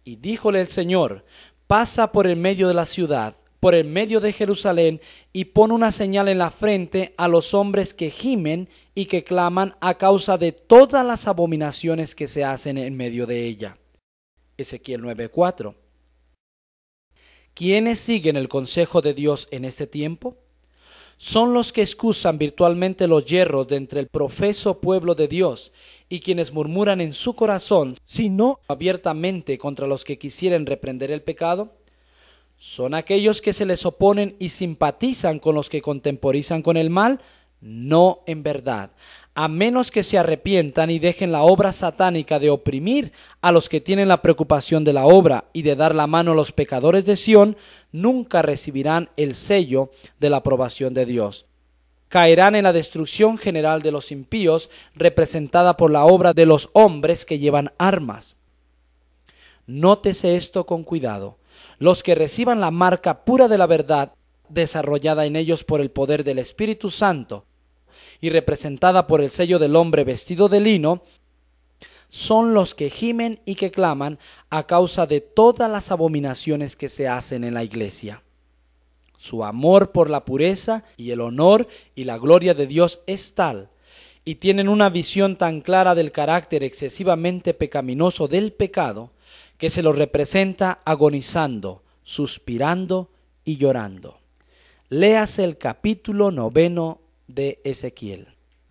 Y díjole el Señor: pasa por el medio de la ciudad, por el medio de Jerusalén, y pon una señal en la frente a los hombres que gimen y que claman a causa de todas las abominaciones que se hacen en medio de ella. Ezequiel 9:4. ¿Quiénes siguen el consejo de Dios en este tiempo? Son los que excusan virtualmente los yerros de entre el profeso pueblo de Dios y quienes murmuran en su corazón, si no abiertamente, contra los que quisieren reprender el pecado. ¿Son aquellos que se les oponen y simpatizan con los que contemporizan con el mal? No, en verdad, a menos que se arrepientan y dejen la obra satánica de oprimir a los que tienen la preocupación de la obra y de dar la mano a los pecadores de Sión, nunca recibirán el sello de la aprobación de Dios. Caerán en la destrucción general de los impíos, representada por la obra de los hombres que llevan armas. Nótese esto con cuidado. Los que reciban la marca pura de la verdad, desarrollada en ellos por el poder del Espíritu Santo y representada por el sello del hombre vestido de lino, son los que gimen y que claman a causa de todas las abominaciones que se hacen en la iglesia. Su amor por la pureza y el honor y la gloria de Dios es tal, y tienen una visión tan clara del carácter excesivamente pecaminoso del pecado, que se lo representa agonizando, suspirando y llorando. Léase el capítulo 9 de Ezequiel.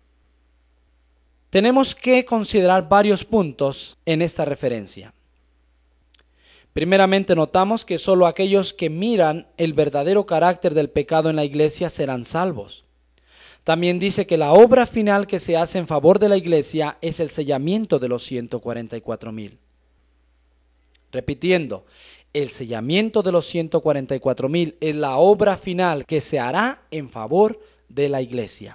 Tenemos que considerar varios puntos en esta referencia. Primeramente, notamos que solo aquellos que miran el verdadero carácter del pecado en la iglesia serán salvos. También dice que la obra final que se hace en favor de la iglesia es el sellamiento de los 144,000. Repitiendo, el sellamiento de los 144,000 es la obra final que se hará en favor de la iglesia.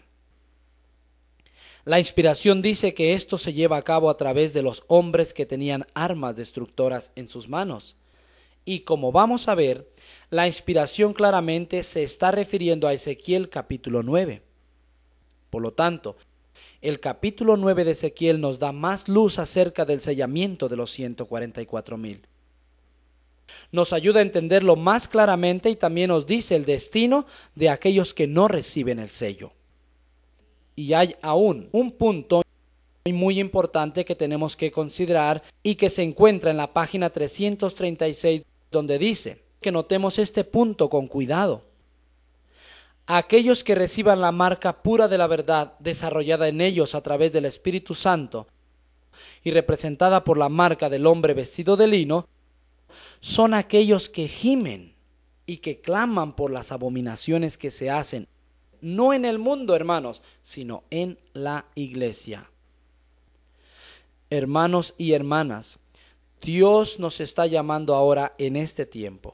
La inspiración dice que esto se lleva a cabo a través de los hombres que tenían armas destructoras en sus manos. Y como vamos a ver, la inspiración claramente se está refiriendo a Ezequiel capítulo 9. Por lo tanto, el capítulo 9 de Ezequiel nos da más luz acerca del sellamiento de los 144,000. Nos ayuda a entenderlo más claramente y también nos dice el destino de aquellos que no reciben el sello. Y hay aún un punto muy importante que tenemos que considerar y que se encuentra en la página 336, donde dice que notemos este punto con cuidado. Aquellos que reciban la marca pura de la verdad desarrollada en ellos a través del Espíritu Santo y representada por la marca del hombre vestido de lino, son aquellos que gimen y que claman por las abominaciones que se hacen, no en el mundo, hermanos, sino en la iglesia. Hermanos y hermanas, Dios nos está llamando ahora en este tiempo.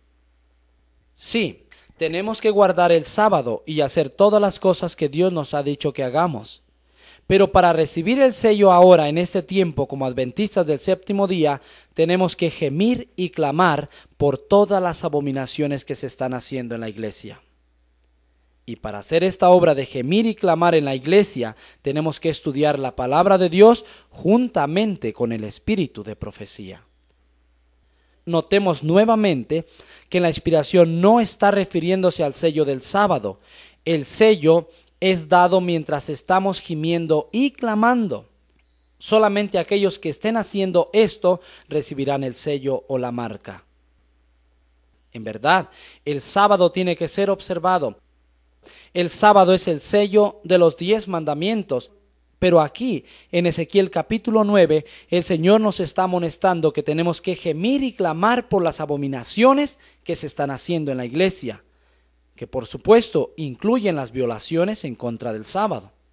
Sí, tenemos que guardar el sábado y hacer todas las cosas que Dios nos ha dicho que hagamos. Pero para recibir el sello ahora en este tiempo como adventistas del séptimo día, tenemos que gemir y clamar por todas las abominaciones que se están haciendo en la iglesia. Y para hacer esta obra de gemir y clamar en la iglesia, tenemos que estudiar la palabra de Dios juntamente con el espíritu de profecía. Notemos nuevamente que la inspiración no está refiriéndose al sello del sábado. El sello es dado mientras estamos gimiendo y clamando. Solamente aquellos que estén haciendo esto recibirán el sello o la marca. En verdad, el sábado tiene que ser observado. El sábado es el sello de los 10 mandamientos. Pero aquí, en Ezequiel capítulo 9, el Señor nos está amonestando que tenemos que gemir y clamar por las abominaciones que se están haciendo en la iglesia, que por supuesto incluyen las violaciones en contra del sábado.